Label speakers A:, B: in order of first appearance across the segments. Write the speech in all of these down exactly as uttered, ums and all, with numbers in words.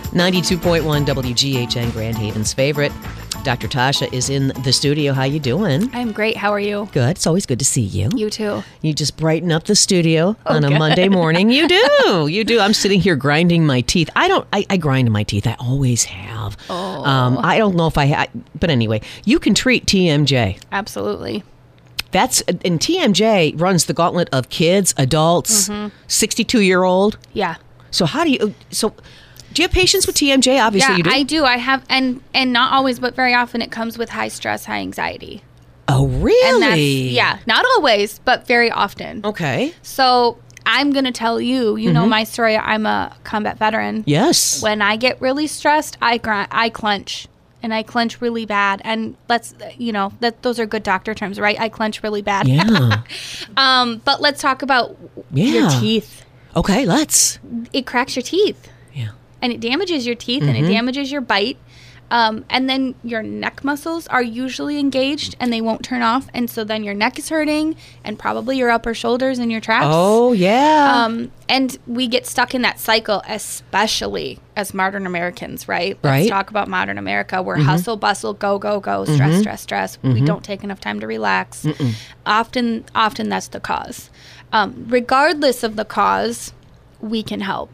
A: ninety-two point one W G H N, Grand Haven's favorite. Doctor Tasha is in the studio. How you doing?
B: I'm great. How are you?
A: Good. It's always good to see you.
B: You too.
A: You just brighten up the studio
B: Oh,
A: on a
B: good.
A: Monday morning. You do. You do. I'm sitting here grinding my teeth. I don't, I, I grind my teeth. I always have.
B: Oh.
A: Um, I don't know if I, ha- but anyway, you can treat T M J.
B: Absolutely.
A: That's, and T M J runs the gauntlet of kids, adults, sixty-two year old.
B: Yeah.
A: So how do you, so do you have patients with T M J? Obviously
B: yeah,
A: you do.
B: I do. I have, and and not always, but very often it comes with high stress, high anxiety.
A: Oh, really?
B: And that's, yeah, not always, but very often.
A: Okay.
B: So I'm going to tell you, you know my story. I'm a combat veteran.
A: Yes.
B: When I get really stressed, I grind, I clench. And I clench really bad. And let's, you know, that those are good doctor terms, right? I clench really bad.
A: Yeah.
B: um, but let's talk about
A: Yeah.
B: your teeth.
A: Okay, let's.
B: It cracks your teeth.
A: Yeah.
B: And it damages your teeth and it damages your bite. Um, and then your neck muscles are usually engaged and they won't turn off. And so then your neck is hurting and probably your upper shoulders and your traps.
A: Oh, yeah.
B: Um, and we get stuck in that cycle, especially as modern Americans, right? Let's
A: Right.
B: talk about modern America. We're hustle, bustle, go, go, go, stress, stress, stress. We don't take enough time to relax. Often, often that's the cause. Um, regardless of the cause, we can help.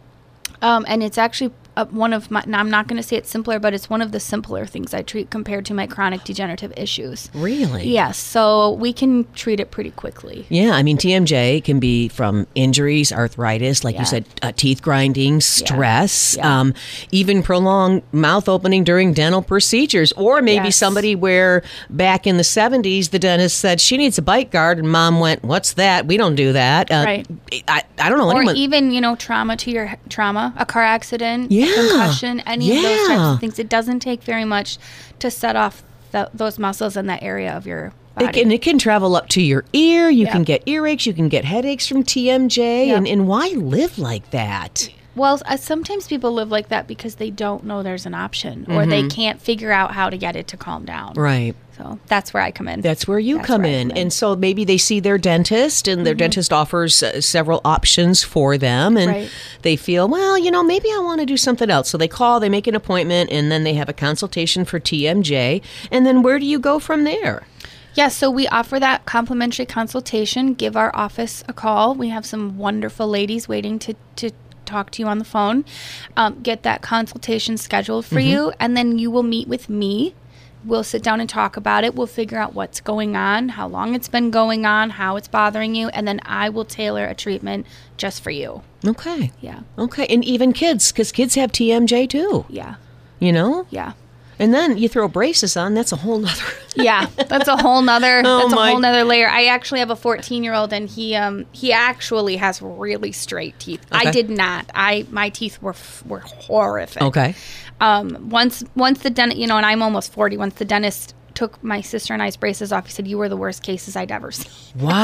B: Um, and it's actually uh, one of my, now I'm not going to say it's simpler, but it's one of the simpler things I treat compared to my chronic degenerative issues.
A: Really?
B: Yes. So we can treat it pretty quickly.
A: Yeah, I mean, T M J can be from injuries, arthritis, like
B: Yeah.
A: you said, uh, teeth grinding, stress,
B: Yeah.
A: Um, even prolonged mouth opening during dental procedures. Or maybe
B: Yes.
A: somebody where back in the seventies, the dentist said she needs a bite guard, and mom went, "What's that? We don't do that." Uh,
B: Right.
A: I, I don't know.
B: Or
A: anyone.
B: even, you know, trauma to your trauma, a car accident,
A: Yeah.
B: a concussion, any of those types
A: Yeah.
B: of things. It doesn't take very much to set off th- those muscles in that area of your
A: It
B: body.
A: can, it can travel up to your ear. You
B: Yeah.
A: can get earaches. You can get headaches from T M J.
B: Yep.
A: And, and why live like that?
B: Well, uh, sometimes people live like that because they don't know there's an option or they can't figure out how to get it to calm down.
A: Right.
B: So that's where I come in.
A: That's where you
B: That's
A: come
B: where I
A: in.
B: come in.
A: And so maybe they see their dentist and their dentist offers uh, several options for them. And
B: Right.
A: they feel, well, you know, maybe I want to do something else. So they call, they make an appointment, and then they have a consultation for T M J. And then where do you go from there?
B: Yeah, so we offer that complimentary consultation. Give our office a call. We have some wonderful ladies waiting to, to talk to you on the phone. Um, get that consultation scheduled for you, and then you will meet with me. We'll sit down and talk about it. We'll figure out what's going on, how long it's been going on, how it's bothering you, and then I will tailor a treatment just for you.
A: Okay.
B: Yeah,
A: Okay. And even kids, because kids have T M J too,
B: yeah,
A: you know?
B: yeah.
A: And then you throw braces on, that's a whole nother.
B: Yeah, that's a whole nother
A: Oh,
B: that's a
A: my-
B: whole nother layer. I actually have a fourteen year old and he um he actually has really straight teeth.
A: Okay.
B: I did not. I my teeth were f- were horrific.
A: Okay.
B: Um once once the dentist, you know, and I'm almost forty, once the dentist took my sister and I's braces off, he said, "You were the worst cases I'd ever seen."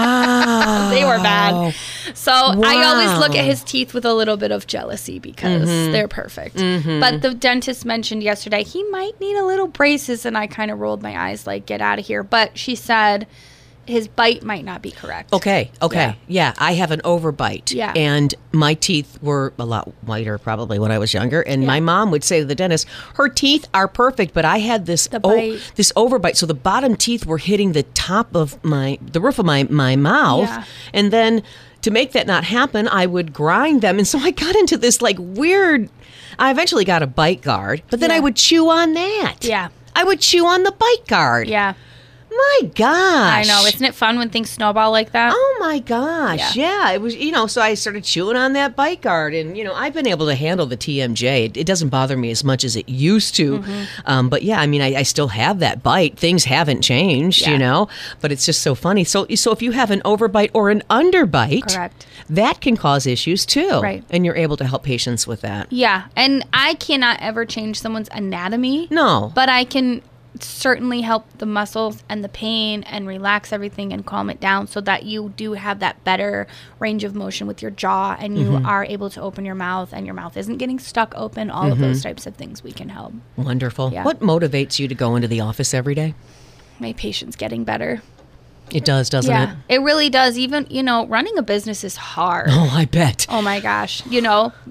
A: Wow.
B: They were bad. So I always look
A: Wow.
B: at his teeth with a little bit of jealousy because they're perfect. But the dentist mentioned yesterday he might need a little braces, and I kind of rolled my eyes like, "Get out of here." But she said his bite might not be correct.
A: Okay, okay. Yeah. I have an overbite.
B: Yeah.
A: And my teeth were a lot whiter probably when I was younger. And
B: Yeah.
A: my mom would say to the dentist, her teeth are perfect, but I had this
B: The
A: o-
B: bite.
A: this overbite. So the bottom teeth were hitting the top of my, the roof of my, my mouth.
B: Yeah.
A: And then to make that not happen, I would grind them. And so I got into this like weird, I eventually got a bite guard, but then
B: Yeah.
A: I would chew on that.
B: Yeah.
A: I would chew on the bite guard.
B: Yeah.
A: My gosh.
B: I know. Isn't it fun when things snowball like that?
A: Oh my gosh. Yeah. It was, you know, so I started chewing on that bite guard, and, you know, I've been able to handle the T M J. It, it doesn't bother me as much as it used to. Um, but yeah, I mean, I, I still have that bite. Things haven't changed,
B: Yeah.
A: you know, but it's just so funny. So, so if you have an overbite or an underbite,
B: Correct.
A: that can cause issues too.
B: Right.
A: And you're able to help patients with that.
B: Yeah. And I cannot ever change someone's anatomy.
A: No.
B: But I can certainly help the muscles and the pain and relax everything and calm it down so that you do have that better range of motion with your jaw and you
A: Mm-hmm.
B: are able to open your mouth and your mouth isn't getting stuck open. All of those types of things we can help.
A: Wonderful.
B: Yeah.
A: What motivates you to go into the office every day?
B: My patient's getting better.
A: It does, doesn't
B: Yeah,
A: it?
B: it really does. Even, you know, running a business is hard.
A: Oh, I bet.
B: Oh my gosh. You know,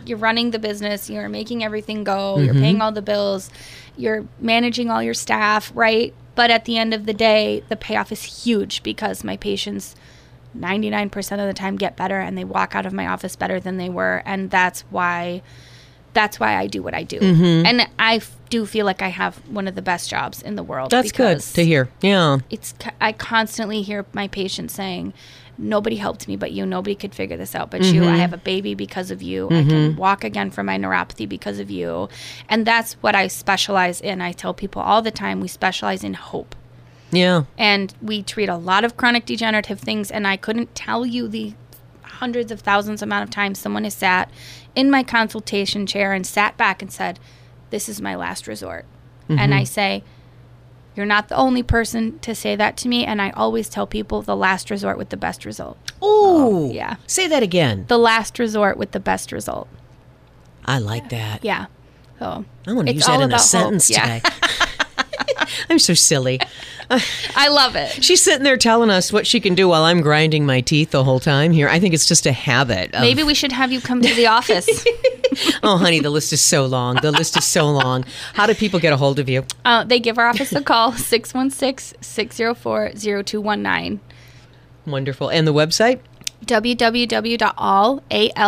B: you're running the business, you're making everything go,
A: Mm-hmm.
B: you're paying all the bills, you're managing all your staff, right? But at the end of the day, the payoff is huge because my patients ninety-nine percent of the time get better and they walk out of my office better than they were. And that's why that's why I do what I do.
A: Mm-hmm.
B: And I f- do feel like I have one of the best jobs in the world.
A: That's good to hear. Yeah.
B: It's I constantly hear my patients saying, nobody helped me but you. Nobody could figure this out but you. I have a baby because of you. I can walk again from my neuropathy because of you. And that's what I specialize in. I tell people all the time, we specialize in hope.
A: Yeah.
B: And we treat a lot of chronic degenerative things. And I couldn't tell you the hundreds of thousands amount of times someone has sat in my consultation chair and sat back and said, this is my last resort. Mm-hmm. And I say, you're not the only person to say that to me. And I always tell people the last resort with the best result.
A: Ooh.
B: Yeah.
A: Say that again.
B: The last resort with the best result.
A: I like that.
B: Yeah. So
A: I want to
B: it's
A: use that
B: all
A: in a
B: about hope.
A: sentence
B: Yeah.
A: today. I'm so silly.
B: I love it.
A: She's sitting there telling us what she can do while I'm grinding my teeth the whole time here. I think it's just a habit. Of,
B: Maybe we should have you come to the office.
A: oh, honey, the list is so long. The list is so long. How do people get a hold of you?
B: Uh, they give our office a call, six one six, six zero four, zero two one nine.
A: Wonderful. And the website?
B: w w w dot all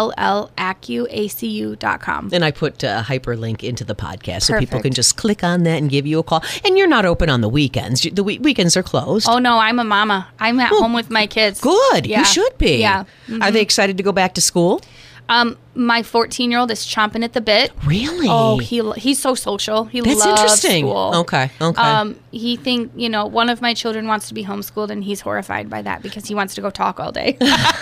B: acu dot com.
A: And I put a hyperlink into the podcast so people
B: Perfect.
A: can just click on that and give you a call. And you're not open on the weekends. The we- weekends are closed.
B: Oh, no, I'm a mama. I'm at
A: Well,
B: home with my kids.
A: Good.
B: Yeah.
A: You should be.
B: Yeah. Mm-hmm.
A: Are they excited to go back to school?
B: Um, my fourteen-year-old is chomping at the bit.
A: Really?
B: Oh, he he's so social. He
A: That's
B: loves
A: interesting.
B: school.
A: Okay. Okay.
B: Um, he think you know one of my children wants to be homeschooled, and he's horrified by that because he wants to go talk all day.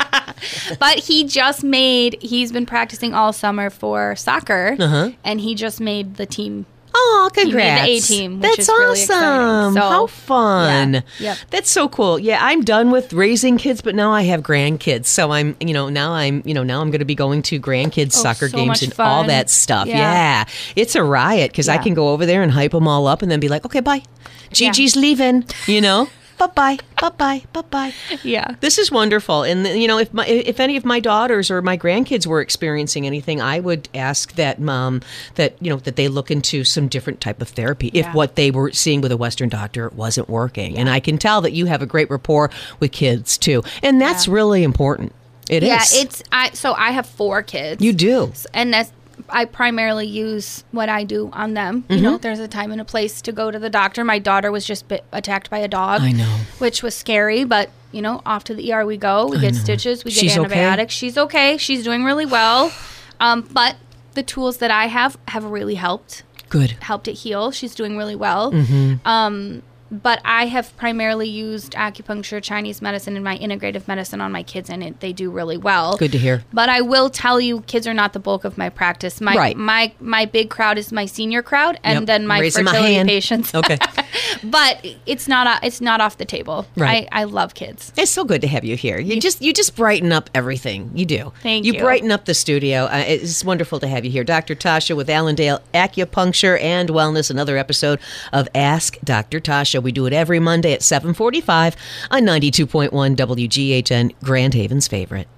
B: But he just made. He's been practicing all summer for soccer,
A: Uh-huh.
B: and he just made the team.
A: Oh,
B: He made
A: congrats.
B: the A-team, which
A: That's
B: is really
A: awesome.
B: exciting. So,
A: How fun.
B: yeah. Yep.
A: That's so cool. Yeah, I'm done with raising kids, but now I have grandkids. So I'm, you know, now I'm, you know, now I'm going to be going to grandkids
B: Oh,
A: soccer
B: so
A: games
B: much
A: and all
B: fun.
A: that stuff. Yeah.
B: Yeah.
A: It's a riot because I
B: Yeah.
A: can go over there and hype them all up and then be like, okay, bye. Gigi's leaving, you know? Bye-bye, bye-bye, bye-bye.
B: Yeah.
A: This is wonderful. And, you know, if my, if any of my daughters or my grandkids were experiencing anything, I would ask that, um, that, you know, that they look into some different type of therapy if
B: Yeah.
A: what they were seeing with a Western doctor wasn't working. And I can tell that you have a great rapport with kids, too. And that's
B: Yeah.
A: really important. It is.
B: Yeah, it's I. So I have four kids.
A: You do.
B: and that's I primarily use what I do on them. You
A: Mm-hmm.
B: know, there's a time and a place to go to the doctor. My daughter was just bit attacked by a dog.
A: I know.
B: Which was scary, but you know, off to the E R we go. We get stitches. We get
A: She's okay?
B: antibiotics. She's okay. She's doing really well. Um, but the tools that I have have really helped
A: Good.
B: helped it heal. She's doing really well.
A: Mm-hmm.
B: Um, but I have primarily used acupuncture, Chinese medicine, and my integrative medicine on my kids, and it, they do really well.
A: Good to hear.
B: But I will tell you, kids are not the bulk of my practice. My
A: Right.
B: my my big crowd is my senior crowd, and
A: Yep.
B: then my
A: Raising my
B: fertility
A: hand.
B: patients.
A: Okay.
B: But it's not a, it's not off the table.
A: Right.
B: I, I love kids.
A: It's so good to have you here. You just you just brighten up everything. You do.
B: Thank
A: you.
B: you.
A: brighten up the studio. Uh, it's wonderful to have you here. Doctor Tasha with Allendale Acupuncture and Wellness, another episode of Ask Doctor Tasha. We do it every Monday at seven forty-five on ninety-two point one W G H N, Grand Haven's favorite.